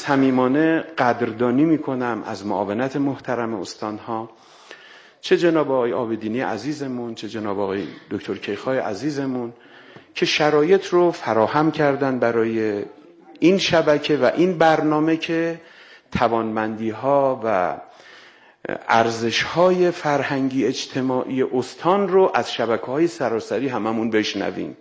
صمیمانه قدردانی میکنم از معاونت محترم استانها، چه جناب آقای عابدینی عزیزمون، چه جناب آقای دکتر کیخای عزیزمون که شرایط رو فراهم کردن برای این شبکه و این برنامه که توانمندی ها و ارزش های فرهنگی اجتماعی استان رو از شبکه های سراسری هممون بشنویم.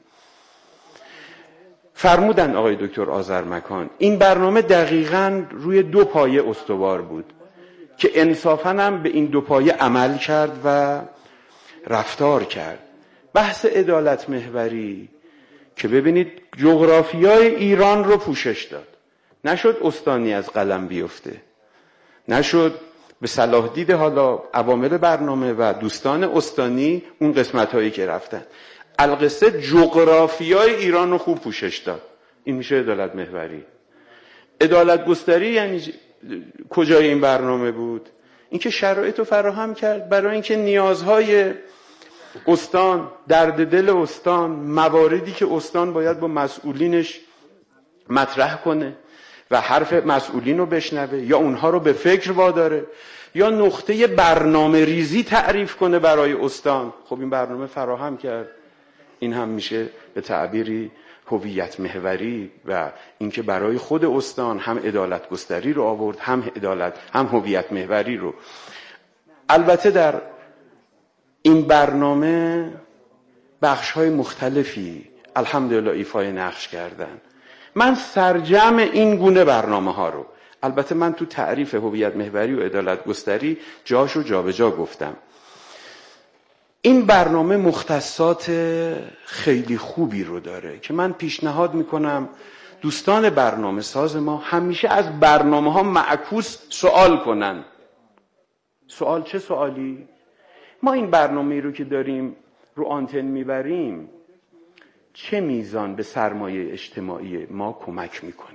فرمودن آقای دکتر آذرمکان این برنامه دقیقاً روی 2 پایه استوار بود که انصافاً هم به این 2 پایه عمل کرد و رفتار کرد. بحث عدالت محوری که ببینید جغرافیای ایران رو پوشش داد، نشد استانی از قلم بیفته، نشد به صلاح دید حالا عوامل برنامه و دوستان استانی اون قسمت هایی که رفتن، القصه جغرافیای ایران رو خوب پوشش داد. این میشه عدالت محوری. عدالت گستری یعنی کجای این برنامه بود؟ اینکه شرایط رو فراهم کرد برای اینکه نیازهای استان، درد دل استان، مواردی که استان باید با مسئولینش مطرح کنه و حرف مسئولین رو بشنوه یا اونها رو به فکر واداره یا نقطه برنامه ریزی تعریف کنه برای استان. خب این برنامه فراهم کرد. این هم میشه به تعبیری هویت محوری و اینکه برای خود استان هم عدالت گستری رو آورد، هم عدالت، هم هویت محوری رو. البته در این برنامه بخش‌های مختلفی الحمدلله ایفای نقش کردن. من سرجم این گونه برنامه‌ها رو، البته من تو تعریف هویت محوری و عدالت گستری جاشو جابجا گفتم. این برنامه مختصات خیلی خوبی رو داره که من پیشنهاد میکنم دوستان برنامه ساز ما همیشه از برنامه‌ها معکوس سوال کنن. سوال چه سوالی؟ ما این برنامه‌ای رو که داریم رو آنتن میبریم چه میزان به سرمایه اجتماعی ما کمک میکنه؟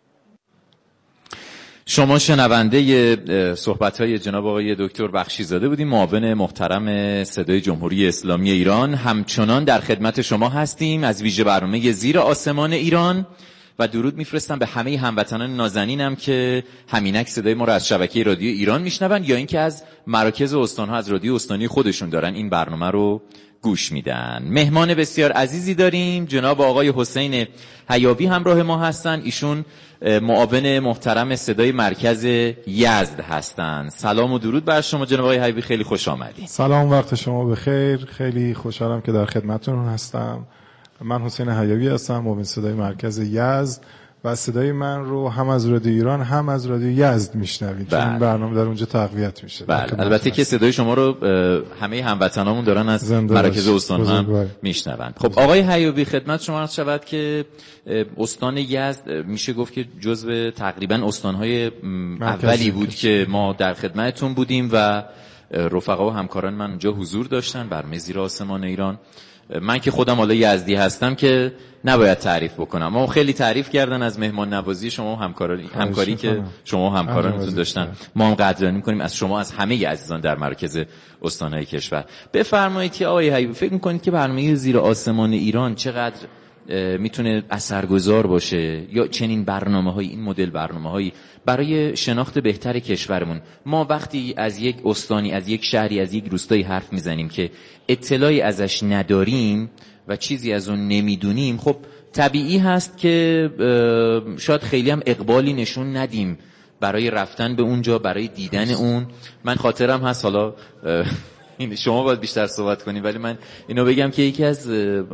شما شنونده صحبت‌های جناب آقای دکتر بخشیزاده بودیم، معاون محترم صدای جمهوری اسلامی ایران. همچنان در خدمت شما هستیم از ویژه برنامه زیر آسمان ایران و درود میفرستم به همه هموطنان نازنینم که همینک صدای ما رو از شبکه رادیو ایران میشنون یا اینکه از مراکز استان‌ها از رادیو استانی خودشون دارن این برنامه رو گوش میدن. مهمان بسیار عزیزی داریم، جناب آقای حسین حیاوی همراه ما هستن. ایشون معاون محترم صدای مرکز یزد هستن. سلام و درود بر شما جناب آقای حیاوی، خیلی خوش آمدید. سلام، وقت شما بخیر. خیلی خوشحالم که در خدمتتون هستم. من حسین حیاوی هستم، معاون صدای مرکز یزد و صدای من رو هم از رادیو ایران هم از رادیو یزد میشنوید چون این برنامه در اونجا تقویت میشه. بله، البته که صدای شما رو همه هموطنامون دارن از مراکز استان هم میشنون. خب آقای حیاوی، خدمت شما عرض شود که استان یزد میشه گفت که جزو تقریبا استانهای اولی بود که ما در خدمتتون بودیم و رفقا و همکاران من اونجا حضور داشتن برنامه زیر آسمان ایران. من که خودم حالا یزدی هستم که نباید تعریف بکنم، ما خیلی تعریف کردن از مهمان نوازی شما و همکاری که شما و همکارانتون داشتن. ما هم قدردانی می‌کنیم از شما، از همه عزیزان در مرکز استان‌های کشور. بفرمایید که آقای حیاوی فکر می‌کنید که برنامه زیر آسمان ایران چقدر میتونه اثرگذار باشه یا چنین برنامه‌های، این مدل برنامه‌هایی برای شناخت بهتر کشورمون؟ ما وقتی از یک استانی، از یک شهری، از یک روستایی حرف میزنیم که اطلاعی ازش نداریم و چیزی از اون نمیدونیم، خب طبیعی هست که شاید خیلی هم اقبالی نشون ندیم برای رفتن به اونجا، برای دیدن اون. من خاطرم هست، حالا این شما باید بیشتر صحبت کنیم، ولی من اینو بگم که یکی از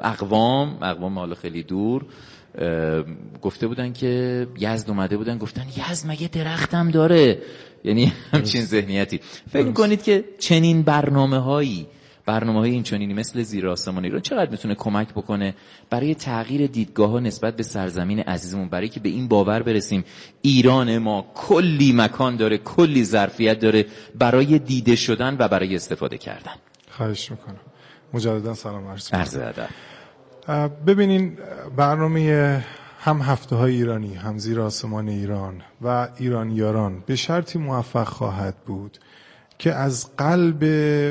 اقوام حالا خیلی دور گفته بودن که یزد اومده بودن، گفتن یزد مگه درختم داره؟ یعنی همچین ذهنیتی. فکر کنید که چنین برنامه‌های این چنینی مثل زیر آسمان ایران چقدر میتونه کمک بکنه برای تغییر دیدگاه‌ها نسبت به سرزمین عزیزمون، برای که به این باور برسیم ایران ما کلی مکان داره، کلی ظرفیت داره برای دیده شدن و برای استفاده کردن. خواهش میکنم. مجددا سلام عرض ادب. ببینین برنامه هم هفته‌های ایرانی، هم زیر آسمان ایران و ایرانیاران به شرطی موفق خواهد بود که از قلب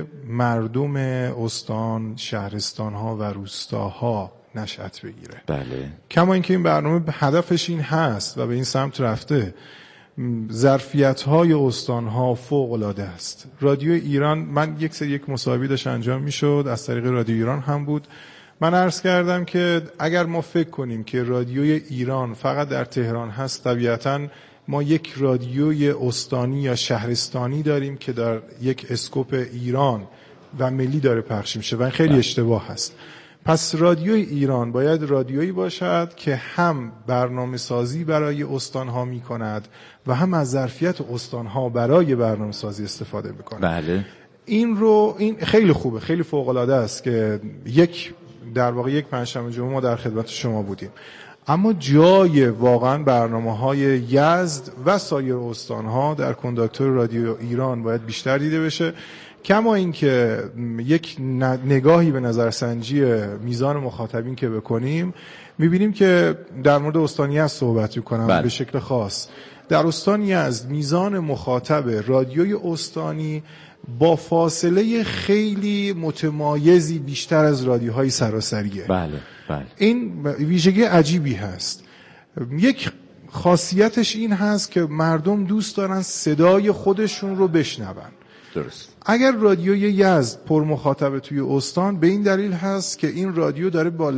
مردم استان، شهرستان‌ها و روستاها نشأت بگیره. بله. کما اینکه این برنامه هدفش این هست و به این سمت رفته ظرفیت‌های استان‌ها فوق‌العاده است. رادیو ایران، من یک مصاحبه داشت انجام می‌شد از طریق رادیو ایران هم بود. من عرض کردم که اگر ما فکر کنیم که رادیوی ایران فقط در تهران هست، طبیعتاً ما یک رادیوی استانی یا شهرستانی داریم که در یک اسکوپ ایران و ملی داره پخش میشه و خیلی اشتباه هست. پس رادیوی ایران باید رادیویی باشد که هم برنامه سازی برای استانها می کند و هم از ظرفیت استانها برای برنامه سازی استفاده میکنه. بله. این خیلی خوبه، خیلی فوق العاده است که در واقع یک پنجشنبه جمعه ما در خدمت شما بودیم. اما جای واقعا برنامه‌های یزد و سایر استانها در کنداکتور رادیو ایران باید بیشتر دیده بشه. کما اینکه یک نگاهی به نظرسنجی میزان مخاطبین که بکنیم میبینیم که در مورد استان یزد صحبت میکنم به شکل خاص. در استان یزد میزان مخاطب رادیوی استانی با فاصله خیلی متمایزی بیشتر از رادیوهای سراسریه. بله. این ویژگی عجیبی هست. یک خاصیتش این هست که مردم دوست دارن صدای خودشون رو بشنون. درست. اگر رادیوی یزد پر مخاطب توی استان به این دلیل هست که این رادیو داره با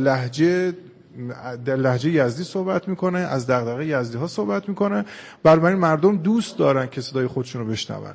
در لهجه یزدی صحبت میکنه، از دغدغه یزدی ها صحبت میکنه، بنابراین مردم دوست دارن که صدای خودشون رو بشنون.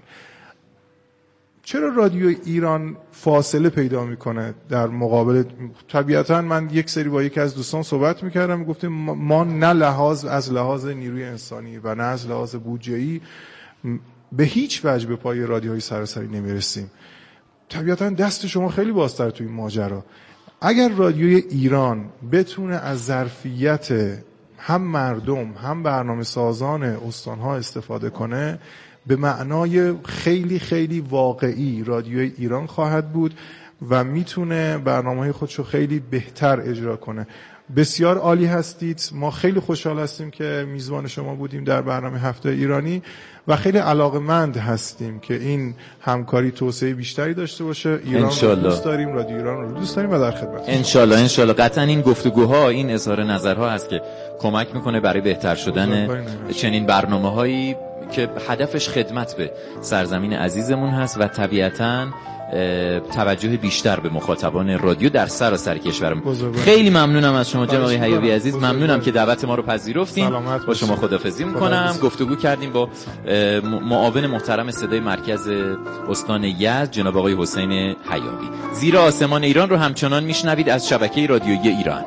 چرا رادیو ایران فاصله پیدا میکنه در مقابل؟ طبیعتا من یک سری با یکی از دوستان صحبت میکردم، گفتیم ما نه از لحاظ نیروی انسانی و نه از لحاظ بودجه‌ای به هیچ وجه به پای رادیوهای سراسری نمیرسیم. طبیعتا دست شما خیلی بازتر توی این ماجرا. اگر رادیوی ایران بتونه از ظرفیت هم مردم هم برنامه سازان استانها استفاده کنه، به معنای خیلی خیلی واقعی رادیوی ایران خواهد بود و میتونه برنامه‌های خودشو خیلی بهتر اجرا کنه. بسیار عالی هستید. ما خیلی خوشحال هستیم که میزبان شما بودیم در برنامه هفته ایرانی و خیلی علاقمند هستیم که این همکاری توسعه بیشتری داشته باشه. ایران رو دوست داریم، رادیو ایران رو دوست داریم و در خدمت. انشالله قطعا این گفتگوها، این اظهار نظرها هست که کمک میکنه برای بهتر شدن چنین برنامه‌هایی که هدفش خدمت به سرزمین عزیزمون هست و طبیعتاً توجه بیشتر به مخاطبان رادیو در سراسر کشورمون. خیلی ممنونم از شما جناب حیوی عزیز. ممنونم که دعوت ما رو پذیرفتین. با شما خداحافظی میکنم. گفتگو کردیم با معاون محترم صدای مرکز استان یزد جناب آقای حسین حیوی. زیر آسمان ایران رو همچنان میشنوید از شبکه رادیویی ایران.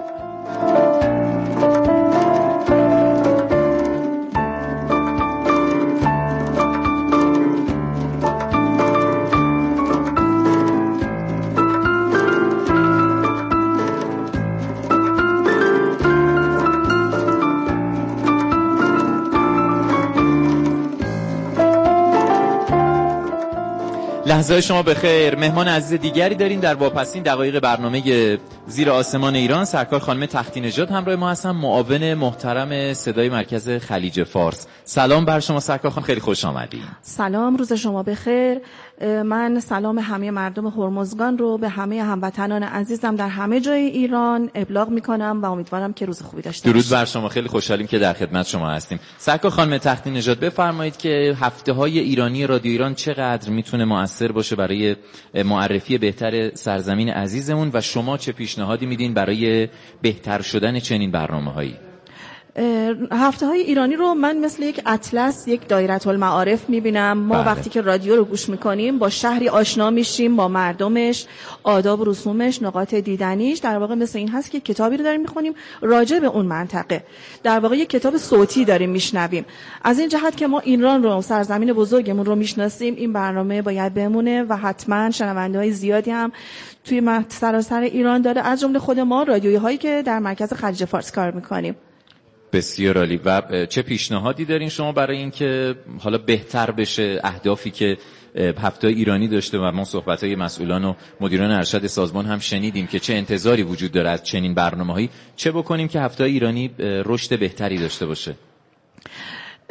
لحظه شما بخیر. مهمان عزیز دیگری داریم در واپسین دقایق برنامه زیر آسمان ایران. سرکار خانم تختی نژاد همراه ما هستن، معاون محترم صدای مرکز خلیج فارس. سلام بر شما سرکار خانم، خیلی خوش آمدید. سلام، روز شما بخیر. من سلام همه مردم هرمزگان رو به همه هموطنان عزیزم در همه جای ایران ابلاغ میکنم و امیدوارم که روز خوبی داشته باشید. درود بر شما، خیلی خوشحالیم که در خدمت شما هستیم. سرکار خانم تختی نژاد، بفرمایید که هفته‌های ایرانی رادیو ایران چقدر میتونه مؤثر باشه برای معرفی بهتر سرزمین عزیزمون و شما چه پیشنهادی میدین برای بهتر شدن چنین برنامه‌هایی؟ هفته‌های ایرانی رو من مثل یک اطلس، یک دایره المعارف میبینم. ما وقتی که رادیو رو گوش میکنیم با شهری آشنا میشیم، با مردمش، آداب و رسومش، نقاط دیدنیش. در واقع مثل این هست که کتابی رو داریم میخونیم راجع به اون منطقه، در واقع یک کتاب صوتی داریم میشنویم. از این جهت که ما ایران رو، سرزمین بزرگمون رو میشناسیم، این برنامه باید بمونه و حتما شنونده‌های زیادی هم توی سراسر ایران داره، از جمله خود ما رادیویی هایی که در مرکز خلیج فارس کار میکنیم. بسیار عالی. و چه پیشنهادی دارین شما برای اینکه حالا بهتر بشه اهدافی که هفته ایرانی داشته و ما صحبت‌های مسئولان و مدیران ارشد سازمان هم شنیدیم که چه انتظاری وجود داره از چنین برنامه‌هایی، چه بکنیم که هفته ایرانی رشد بهتری داشته باشه؟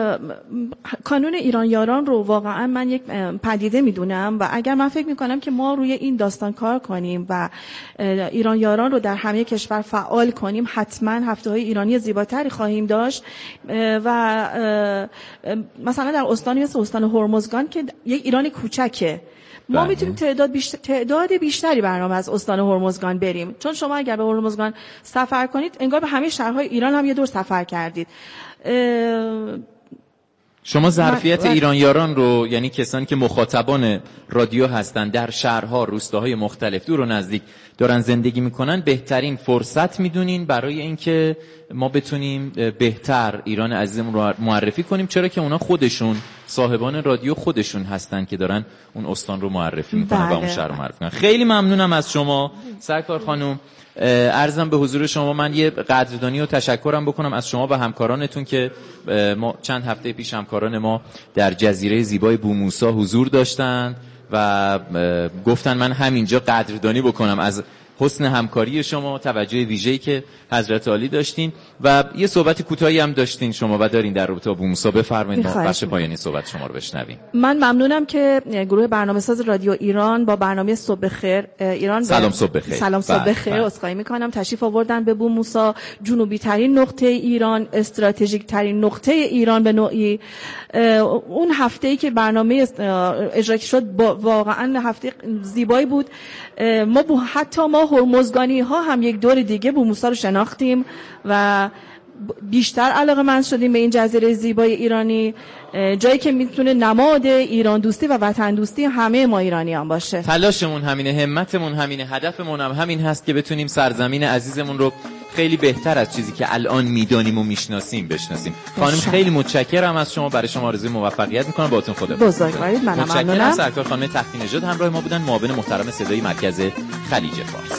کانون ایران یاران رو واقعا من یک پدیده میدونم و اگر من فکر میکنم که ما روی این داستان کار کنیم و ایران یاران رو در همه کشور فعال کنیم، حتما هفته‌های ایرانی زیباتری خواهیم داشت. و مثلا در استانی مثل استان هرمزگان که یک ایران کوچکه، ما میتونیم تعداد بیشتری برنامه از استان هرمزگان بریم، چون شما اگر به هرمزگان سفر کنید انگار به همه شهرهای ایران هم یه دور سفر کردید. شما ظرفیت ایران یاران رو، یعنی کسانی که مخاطبان رادیو هستن در شهرها، روستاهای مختلف دور و نزدیک دارن زندگی میکنن، بهترین فرصت میدونین برای اینکه ما بتونیم بهتر ایران عزیزمون رو معرفی کنیم، چرا که اونا خودشون صاحبان رادیو خودشون هستن که دارن اون استان رو معرفی میکنن و اون شهر رو معرفی میکنن. خیلی ممنونم از شما سرکار خانم. عرضم به حضور شما من یه قدردانی و تشکرم بکنم از شما و همکارانتون که ما چند هفته پیش همکاران ما در جزیره زیبای بوموسا حضور داشتن و گفتن من همینجا قدردانی بکنم از حسن همکاری شما، توجه ویژه‌ای که حضرت عالی داشتین و یه صحبت کوتاهی هم داشتین شما و دارین در رابطه با بوموسا. بفرمایید ما بخش پایانی صحبت شما رو بشنویم. من ممنونم که گروه برنامه‌ساز رادیو ایران با برنامه صبح بخیر ایران سلام صبح بخیر، سلام صبح بخیر عذرخواهی می‌کنم، تشریف آوردن به بوموسا، جنوبی ترین نقطه ایران، استراتژیک ترین نقطه ایران به نوعی. اون هفته‌ای که برنامه اجرا شد واقعا هفته زیبایی بود. حتی ما هرمزگانی ها هم یک دور دیگه بوموسا رو شناختیم و بیشتر علاقه‌مند شدیم به این جزیره زیبای ایرانی، جایی که میتونه نماد ایران دوستی و وطن دوستی همه ما ایرانیان باشه. تلاشمون همینه، همتمون همینه، هدفمون هم همین هست که بتونیم سرزمین عزیزمون رو خیلی بهتر از چیزی که الان میدانیم و میشناسیم بشناسیم. خانم خیلی متشکرم از شما، برای شما آرزوی موفقیت میکنم. باهاتون خدا بزرگوارید. منم ممنونم. سرکار خانم تختی نژاد همراه ما بودن، معاون محترم صدای مرکز خلیج فارس.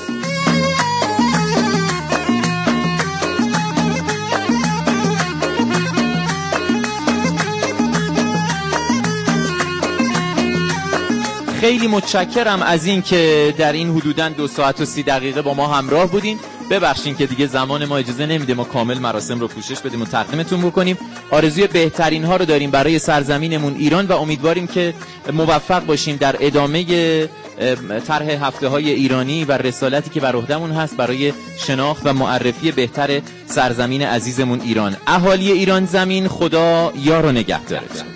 خیلی متشکرم از این که در این حدوداً 2 ساعت و 30 دقیقه با ما همراه بودین. ببخشید که دیگه زمان ما اجازه نمیده ما کامل مراسم رو پوشش بدیم و تقدیمتون بکنیم. آرزوی بهترین ها رو داریم برای سرزمینمون ایران و امیدواریم که موفق باشیم در ادامه طرح هفته‌های ایرانی و رسالتی که بر عهده‌مون هست برای شناخت و معرفی بهتر سرزمین عزیزمون ایران. اهالی ایران زمین، خدا یار و نگهدارتون.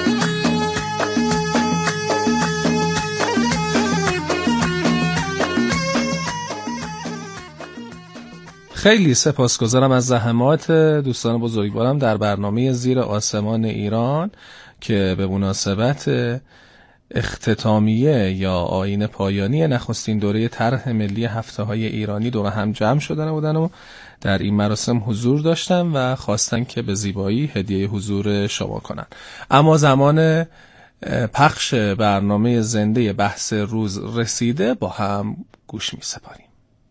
خیلی سپاسگزارم از زحمات دوستان بزرگوارم در برنامه زیر آسمان ایران که به مناسبت اختتامیه یا آیین پایانی نخستین دوره طرح ملی هفته‌های ایرانی دور هم جمع شدن بودن و در این مراسم حضور داشتن و خواستن که به زیبایی هدیه حضور شما کنن. اما زمان پخش برنامه زنده بحث روز رسیده، با هم گوش می سپاریم.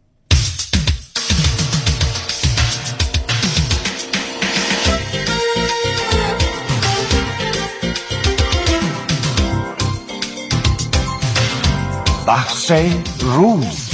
بحث روز.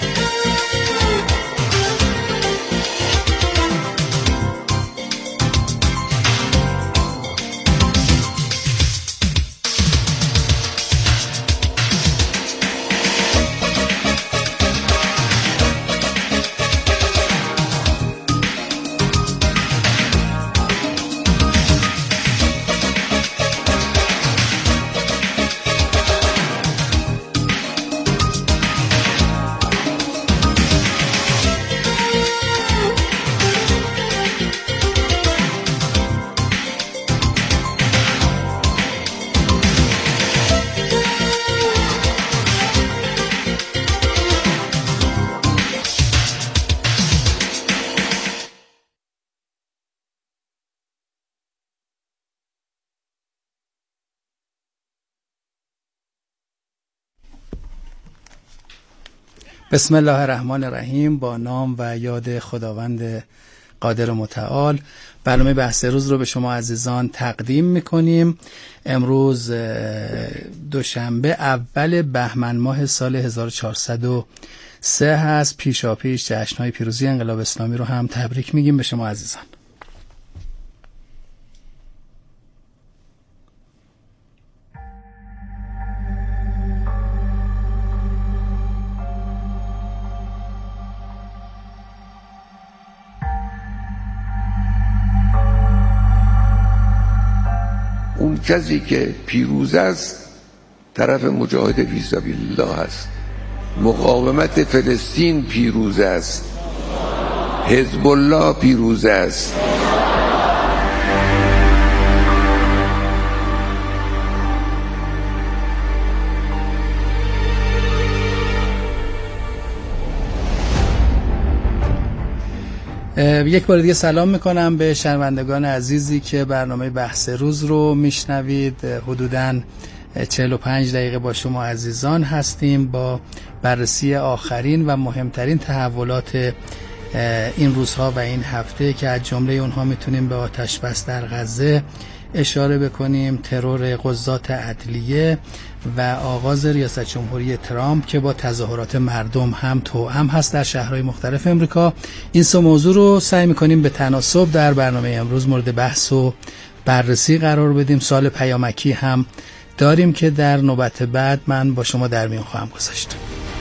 بسم الله الرحمن الرحیم. با نام و یاد خداوند قادر متعال برنامه بحث روز رو به شما عزیزان تقدیم میکنیم. امروز دوشنبه اول بهمن ماه سال 1403 هست. پیشاپیش جشن‌های پیروزی انقلاب اسلامی رو هم تبریک میگیم به شما عزیزان. اون کسی که پیروز است طرف مجاهد فی سبیل الله است. مقاومت فلسطین پیروز است، حزب الله پیروز است. یک بار دیگه سلام میکنم به شنوندگان عزیزی که برنامه بحث روز رو میشنوید. حدوداً 45 دقیقه با شما عزیزان هستیم با بررسی آخرین و مهمترین تحولات این روزها و این هفته که از جمله اونها میتونیم به آتش بس در غزه اشاره بکنیم، ترور قضات عدلیه و آغاز ریاست جمهوری ترامپ که با تظاهرات مردم هم توأم هست در شهرهای مختلف امریکا. این سه موضوع رو سعی میکنیم به تناسب در برنامه امروز مورد بحث و بررسی قرار بدیم. سوال پیامکی هم داریم که در نوبت بعد من با شما در میون خواهم گذاشت.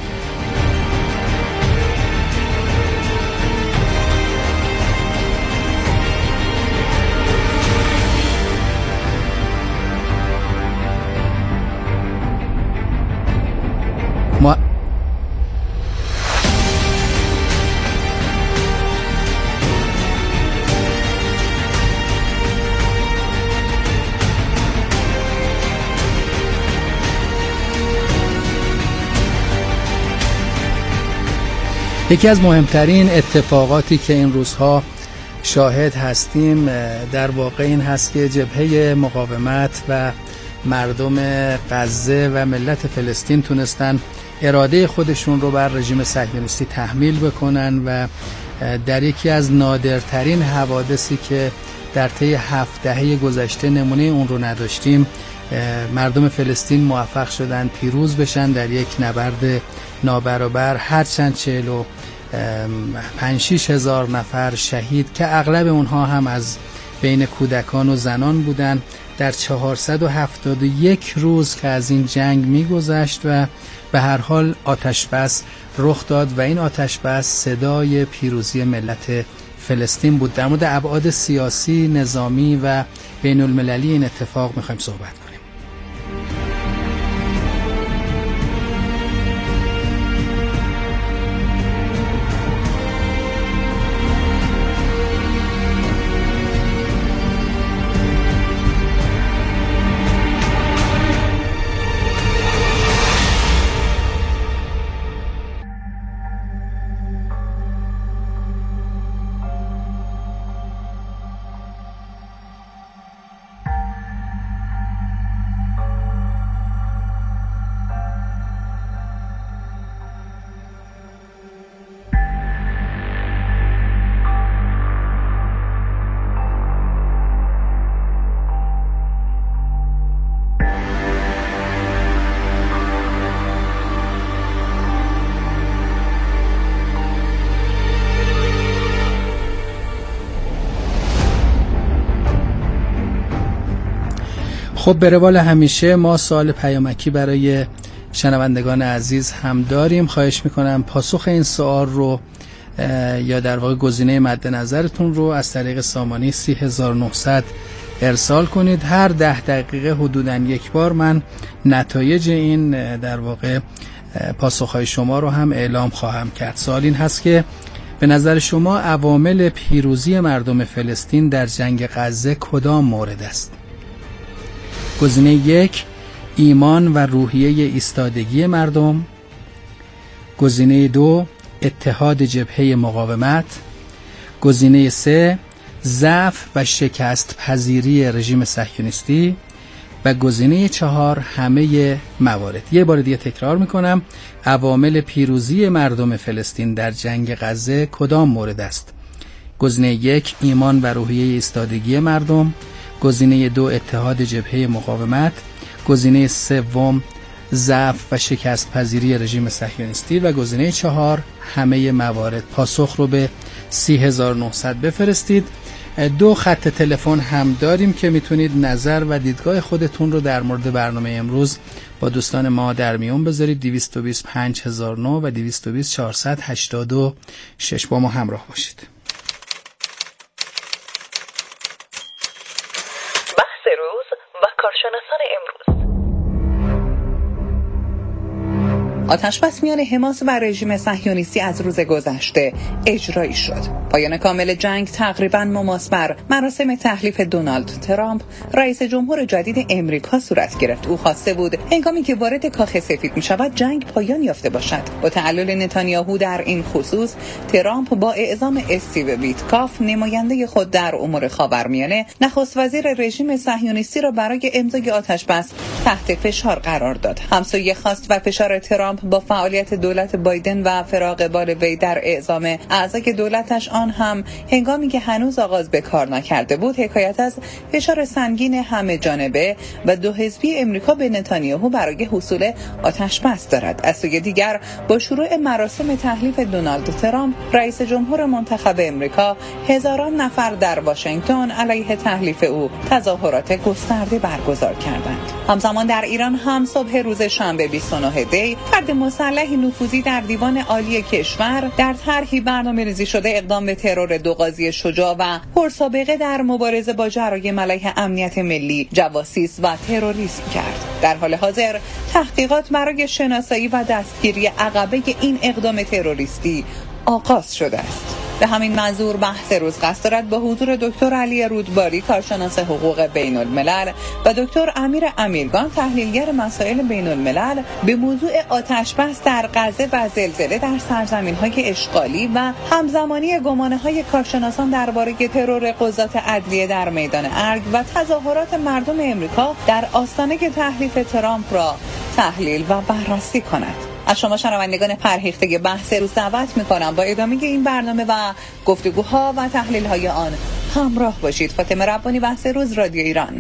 یکی از مهمترین اتفاقاتی که این روزها شاهد هستیم در واقع این هست که جبهه مقاومت و مردم غزه و ملت فلسطین تونستن اراده خودشون رو بر رژیم صهیونیستی تحمیل بکنن و در یکی از نادرترین حوادثی که در طی 7 دهه گذشته نمونه اون رو نداشتیم، مردم فلسطین موفق شدن پیروز بشن در یک نبرد نابرابر. هرچند 45-6 هزار نفر شهید که اغلب اونها هم از بین کودکان و زنان بودن در 471 روز که از این جنگ می‌گذشت و به هر حال آتش بس رخ داد و این آتش بس صدای پیروزی ملت فلسطین بود. در مورد ابعاد سیاسی، نظامی و بین المللی این اتفاق می‌خوایم صحبت کنیم. خب به روال همیشه ما سوال پیامکی برای شنوندگان عزیز هم داریم. خواهش میکنم پاسخ این سوال رو یا در واقع گزینه مد نظرتون رو از طریق سامانه 30900 ارسال کنید. هر 10 دقیقه حدوداً یک بار من نتایج این در واقع پاسخهای شما رو هم اعلام خواهم کرد. سوال این هست که به نظر شما عوامل پیروزی مردم فلسطین در جنگ غزه کدام مورد است؟ گزینه 1 ایمان و روحیه ایستادگی مردم. گزینه 2 اتحاد جبهه مقاومت. گزینه 3 ضعف و شکست پذیری رژیم صهیونیستی. و گزینه 4 همه موارد. یه بار دیگه تکرار میکنم، عوامل پیروزی مردم فلسطین در جنگ غزه کدام مورد است؟ گزینه 1 ایمان و روحیه ایستادگی مردم. گزینه 2 اتحاد جبهه مقاومت. گزینه 3 ضعف و شکست پذیری رژیم صهیونیستی و گزینه 4 همه موارد. پاسخ رو به 30900 بفرستید. 2 خط تلفن هم داریم که میتونید نظر و دیدگاه خودتون رو در مورد برنامه امروز با دوستان ما در میون بذارید. 220 5009 و 220 486 با ما همراه باشید. بحث روز و کارشناسان امروز. آتش‌بس میان حماس و رژیم صهیونیستی از روز گذشته اجرایی شد. پایان کامل جنگ تقریباً مماس بر مراسم تحلیف دونالد ترامپ رئیس جمهور جدید امریکا صورت گرفت. او خواسته بود هنگامی که وارد کاخ سفید می‌شود جنگ پایان یافته باشد. با تعلل نتانیاهو در این خصوص، ترامپ با اعزام استیو ویتکاف نماینده خود در امور خاورمیانه نخست وزیر رژیم صهیونیستی را برای امضای آتش‌بس تحت فشار قرار داد. همسایه خواست و فشار ترامپ با فعالیت دولت بایدن و فراق بال وی در اعزام اعضای دولتش، آن هم هنگامی که هنوز آغاز به کار نکرده بود، حکایت از فشار سنگین همه جانبه و دو حزبی امریکا به نتانیاهو برای حصول آتش‌بس دارد. از سوی دیگر با شروع مراسم تحلیف دونالد ترامپ رئیس جمهور منتخب امریکا، هزاران نفر در واشنگتن علیه تحلیف او تظاهرات گسترده برگزار کردند. همزمان در ایران هم صبح روز شنبه 29 دی فرد مسلح نفوذی در دیوان عالی کشور در طرحی برنامه‌ریزی شده اقدام به ترور دو قاضی شجاع و پرسابقه در مبارزه با جرایم علیه امنیت ملی، جواسیس و تروریسم کرد. در حال حاضر تحقیقات برای شناسایی و دستگیری عقبه این اقدام تروریستی آغاز شده است. به همین منظور بحث روز قصد دارد با حضور دکتر علی رودباری، کارشناس حقوق بین الملل، و دکتر امیر امیرگان، تحلیلگر مسائل بین الملل، به موضوع آتش‌بس در غزه و زلزله در سرزمین‌های اشغالی و همزمانی گمانه‌های کارشناسان درباره ترور قضات عدلیه در میدان ارگ و تظاهرات مردم امریکا در آستانه تحلیف ترامپ را تحلیل و بررسی کند. از شما شنوندگان پرهیخته بحث روز دعوت می‌کنم با ادامه این برنامه و گفتگوها و تحلیل‌های آن همراه باشید. فاطمه ربانی، بحث روز، رادیو ایران.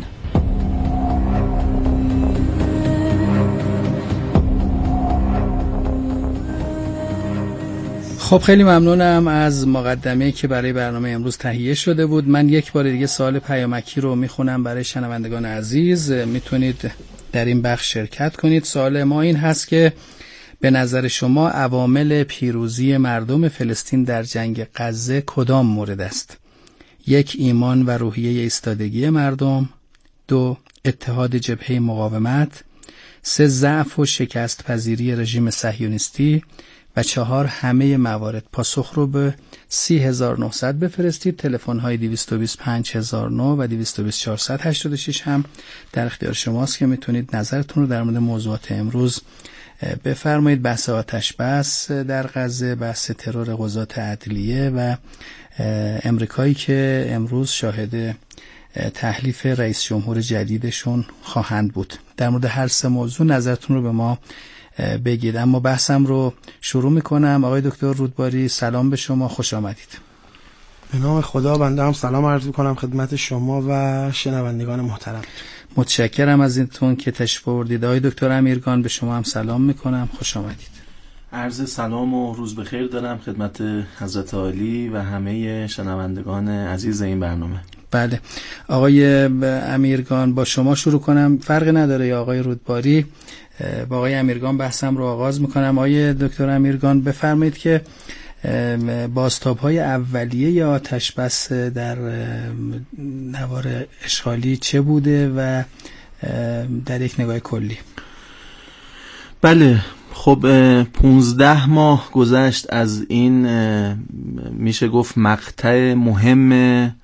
خب خیلی ممنونم از مقدمه‌ای که برای برنامه امروز تهیه شده بود. من یک بار دیگه سوال پیامکی رو میخونم برای شنوندگان عزیز. میتونید در این بخش شرکت کنید. سوال ما این هست که به نظر شما عوامل پیروزی مردم فلسطین در جنگ غزه کدام مورد است؟ 1. ایمان و روحیه ایستادگی مردم. 2. اتحاد جبهه مقاومت. 3. ضعف و شکست پذیری رژیم صهیونیستی. و 4. همه موارد. پاسخ رو به 30900 بفرستید. تلفن های 220 5009 و 220 486 هم در اختیار شماست که میتونید نظرتون رو در مورد موضوعات امروز بفرمایید. بحث آتش‌بس در غزه، بحث ترور قضات عدلیه و امریکایی که امروز شاهد تحلیف رئیس جمهور جدیدشون خواهند بود. در مورد هر سه موضوع نظرتون رو به ما بگید. اما بحثم رو شروع میکنم. آقای دکتر رودباری، سلام به شما، خوش آمدید. به نام خدا بنده هم سلام عرض میکنم خدمت شما و شنوندگان محترم. متشکرم از اینتون که تشریف آوردید. آقای دکتر امیرگان، به شما هم سلام میکنم، خوش آمدید. عرض سلام و روز بخیر دارم خدمت حضرت عالی و همه شنوندگان عزیز این برنامه. بله آقای امیرگان، با شما شروع کنم. فرق نداره یا آقای رودباری، با آقای امیرگان بحثم رو آغاز میکنم. آقای دکتر امیرگان بفرمایید که بازتاب‌های اولیه یا آتش‌بس در نوار اشغالی چه بوده و در یک نگاه کلی. بله خب 15 ماه گذشت از این میشه گفت مقطع مهم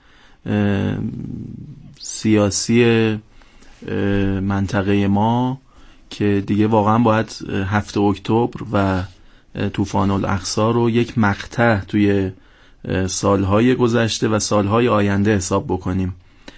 سیاسی منطقه ما که دیگه واقعا باید 7 اکتبر و طوفان الاقصی رو یک مقطع توی سالهای گذشته و سالهای آینده حساب بکنیم.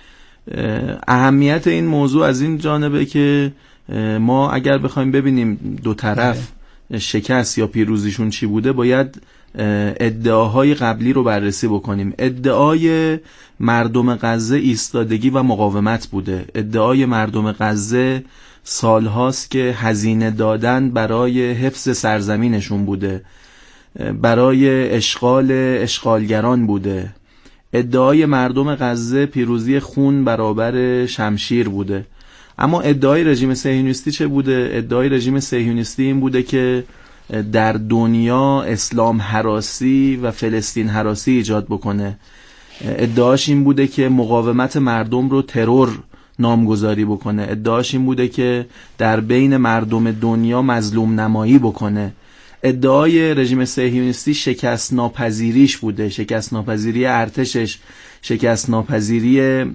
اهمیت این موضوع از این جانبه که ما اگر بخوایم ببینیم دو طرف شکست یا پیروزیشون چی بوده، باید ادعاهای قبلی رو بررسی بکنیم. ادعای مردم غزه ایستادگی و مقاومت بوده. ادعای مردم غزه سالهاست که هزینه دادن برای حفظ سرزمینشون بوده، برای اشغالگران بوده. ادعای مردم غزه پیروزی خون برابر شمشیر بوده. اما ادعای رژیم صهیونیستی چه بوده؟ ادعای رژیم صهیونیستی این بوده که در دنیا اسلام هراسی و فلسطین هراسی ایجاد بکنه. ادعاش این بوده که مقاومت مردم رو ترور نامگذاری بکنه. ادعاش این بوده که در بین مردم دنیا مظلوم نمایی بکنه. ادعای رژیم صهیونیستی شکست ناپذیریش بوده، شکست ناپذیری ارتشش، شکست ناپذیری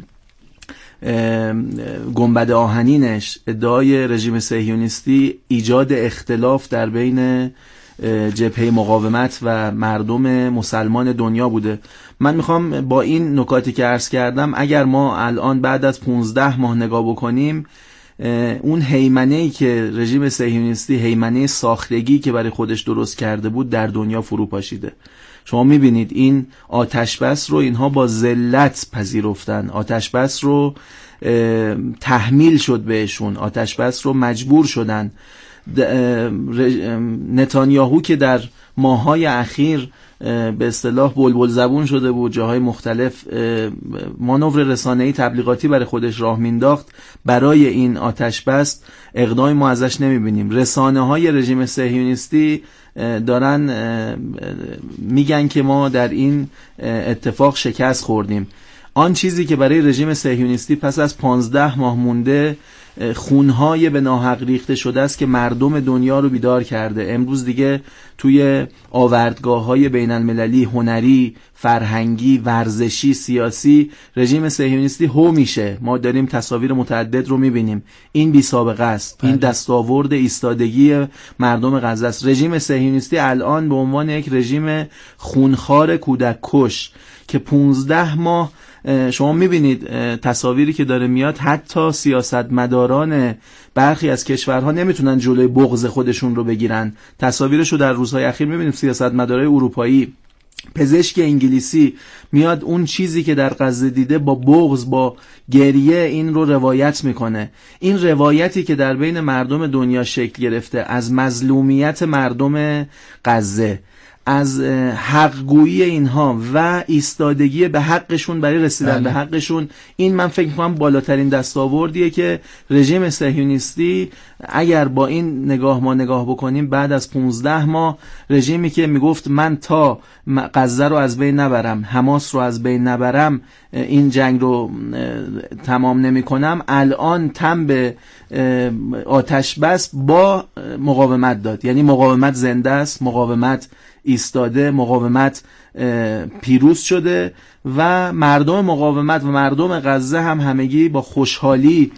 گنبد آهنینش. ادعای رژیم صهیونیستی ایجاد اختلاف در بین جبهه مقاومت و مردم مسلمان دنیا بوده. من میخوام با این نکاتی که عرض کردم، اگر ما الان بعد از 15 ماه نگاه بکنیم، اون هیمنه‌ای که رژیم صهیونیستی، هیمنه ساختگی که برای خودش درست کرده بود، در دنیا فرو پاشیده. شما میبینید این آتش بس رو اینها با ذلت پذیرفتن، آتش بس رو تحمیل شد بهشون، آتش بس رو مجبور شدن. نتانیاهو که در ماه‌های اخیر به اصطلاح بلبل زبون شده بود، جاهای مختلف مانور رسانه‌ای تبلیغاتی برای خودش راه مینداخت، برای این آتش بس اقدامی ما ازش نمیبینیم. رسانه‌های رژیم صهیونیستی دارن میگن که ما در این اتفاق شکست خوردیم. آن چیزی که برای رژیم صهیونیستی پس از 15 ماه مونده خونهای به ناحق ریخته شده است که مردم دنیا رو بیدار کرده. امروز دیگه توی آوردگاه‌های بین المللی، هنری، فرهنگی، ورزشی، سیاسی رژیم صهیونیستی هو میشه. ما داریم تصاویر متعدد رو میبینیم. این بی سابقه است. این دستاورد ایستادگی مردم غزه است. رژیم صهیونیستی الان به عنوان یک رژیم خونخوار کودک کش که 15 ماه شما میبینید تصاویری که داره میاد، حتی سیاستمداران برخی از کشورها نمیتونن جلوی بغض خودشون رو بگیرن. تصاویرشو در روزهای اخیر میبینیم، سیاستمدارای اروپایی، پزشک انگلیسی میاد اون چیزی که در غزه دیده با بغض، با گریه این رو روایت میکنه. این روایتی که در بین مردم دنیا شکل گرفته از مظلومیت مردم غزه، از حقگویی اینها و ایستادگی به حقشون برای رسیدن به حقشون، این من فکر می‌کنم بالاترین دستاوردیه که رژیم صهیونیستی اگر با این نگاه بکنیم، بعد از 15 ماه رژیمی که میگفت من تا غزه رو از بین نبرم، حماس رو از بین نبرم، این جنگ رو تمام نمی‌کنم، الان تن به آتش بس با مقاومت داد. یعنی مقاومت زنده است، مقاومت ایستاده، مقاومت پیروز شده و مردم مقاومت و مردم غزه هم همگی با خوشحالی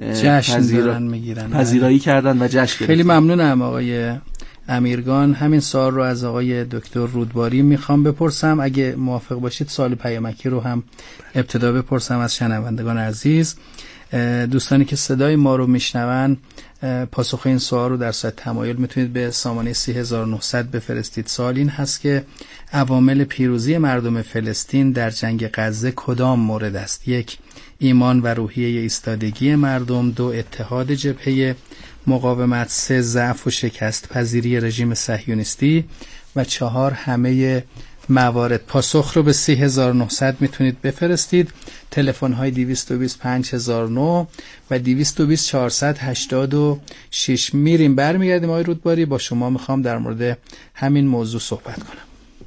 پذیرایی کردن و جشن گرفتن. خیلی ممنونم آقای امیرگان. همین سوال رو از آقای دکتر رودباری میخوام بپرسم، اگه موافق باشید سوال پیامکی رو هم ابتدا بپرسم از شنوندگان عزیز. دوستانی که صدای ما رو میشنون پاسخ این سوال رو در صورت تمایل میتونید به سامانه 3900 بفرستید. سوال این هست که عوامل پیروزی مردم فلسطین در جنگ غزه کدام مورد است؟ 1. ایمان و روحیه ایستادگی مردم. 2. اتحاد جبهه مقاومت. 3. ضعف و شکست پذیری رژیم صهیونیستی. و 4. همه موارد. پاسخ رو به 3900 میتونید بفرستید. تلفن های 220 5009 و 220 486. میریم برمیگردیم. آقای رودباری با شما میخوام در مورد همین موضوع صحبت کنم.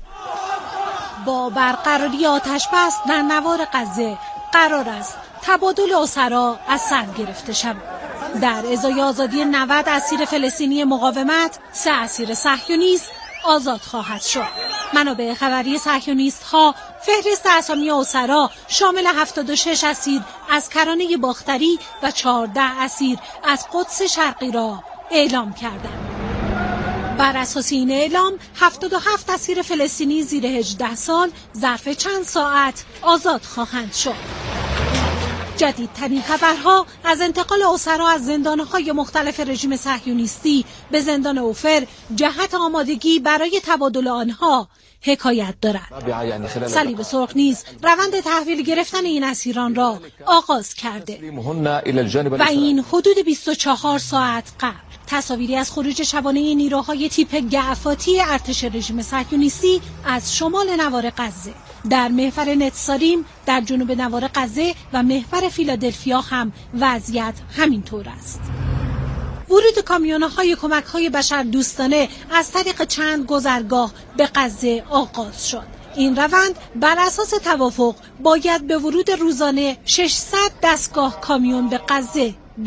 با برقراری آتش بس در نوار غزه قرار است تبادل اسرا از سر گرفته شود. در ازای آزادی 90 اسیر فلسطینی مقاومت، 3 اسیر صهیونیست آزاد خواهد شد. منابع خبری صهیونیست ها فهرست اسامی اسرا شامل 76 اسیر از کرانه باختری و 14 اسیر از قدس شرقی را اعلام کردند. بر اساس این اعلام 77 اسیر فلسطینی زیر 18 سال ظرف چند ساعت آزاد خواهند شد. جدیدترین خبرها از انتقال اسرا از زندانهای مختلف رژیم صهیونیستی به زندان اوفر جهت آمادگی برای تبادل آنها حکایت دارد. صلیب سرخ نیز روند تحویل گرفتن این اسیران را آغاز کرده و این حدود 24 ساعت قبل. تصاویری از خروج شبانه نیروهای تیپ گعفاتی ارتش رژیم صهیونیستی از شمال نوار غزه. در محور نتساریم در جنوب نوار غزه و محور فیلادلفیا هم وضعیت همین طور است. ورود کامیون‌های کمک‌های بشردوستانه از طریق چند گذرگاه به غزه آغاز شد. این روند بر اساس توافق باید به ورود روزانه 600 دستگاه کامیون به غزه